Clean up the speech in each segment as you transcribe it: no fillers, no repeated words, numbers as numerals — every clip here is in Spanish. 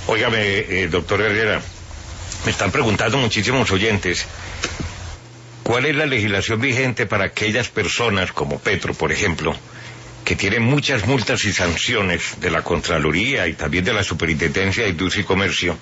Óigame, doctor Herrera, me están preguntando muchísimos oyentes, ¿cuál es la legislación vigente para aquellas personas, como Petro, por ejemplo, que tienen muchas multas y sanciones de la Contraloría y también de la Superintendencia de Industria y Comercio?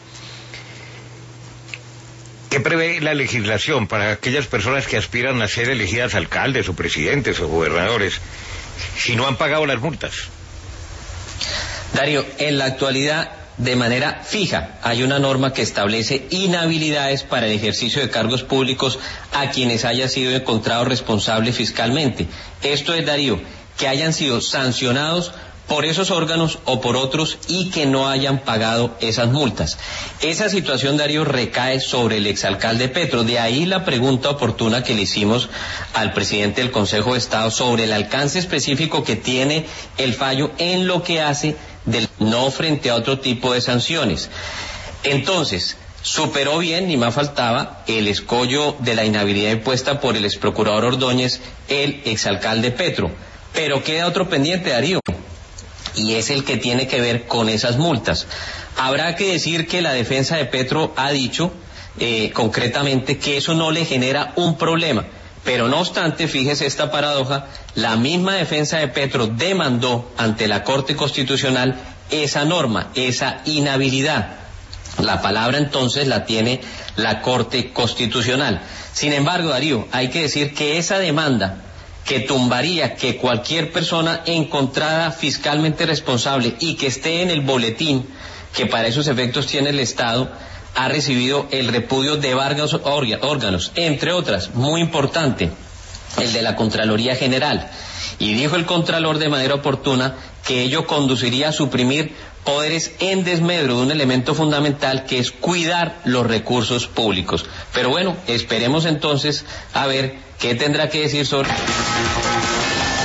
¿Qué prevé la legislación para aquellas personas que aspiran a ser elegidas alcaldes o presidentes o gobernadores si no han pagado las multas? Darío, en la actualidad, de manera fija, hay una norma que establece inhabilidades para el ejercicio de cargos públicos a quienes haya sido encontrado responsable fiscalmente. Esto es, Darío, que hayan sido sancionados por esos órganos o por otros y que no hayan pagado esas multas. Esa situación, Darío, recae sobre el exalcalde Petro. De ahí la pregunta oportuna que le hicimos al presidente del Consejo de Estado sobre el alcance específico que tiene el fallo en lo que hace del no frente a otro tipo de sanciones. Entonces, superó bien, ni más faltaba, el escollo de la inhabilidad impuesta por el exprocurador Ordóñez, el exalcalde Petro. Pero queda otro pendiente, Darío, y es el que tiene que ver con esas multas. Habrá que decir que la defensa de Petro ha dicho concretamente que eso no le genera un problema, pero no obstante, fíjese esta paradoja, la misma defensa de Petro demandó ante la Corte Constitucional esa norma, esa inhabilidad. La palabra entonces la tiene la Corte Constitucional. Sin embargo, Darío, hay que decir que esa demanda que tumbaría que cualquier persona encontrada fiscalmente responsable y que esté en el boletín que para esos efectos tiene el Estado, ha recibido el repudio de varios órganos, entre otras, muy importante, el de la Contraloría General. Y dijo el Contralor de manera oportuna que ello conduciría a suprimir poderes en desmedro de un elemento fundamental que es cuidar los recursos públicos. Pero bueno, esperemos entonces a ver qué tendrá que decir sobre...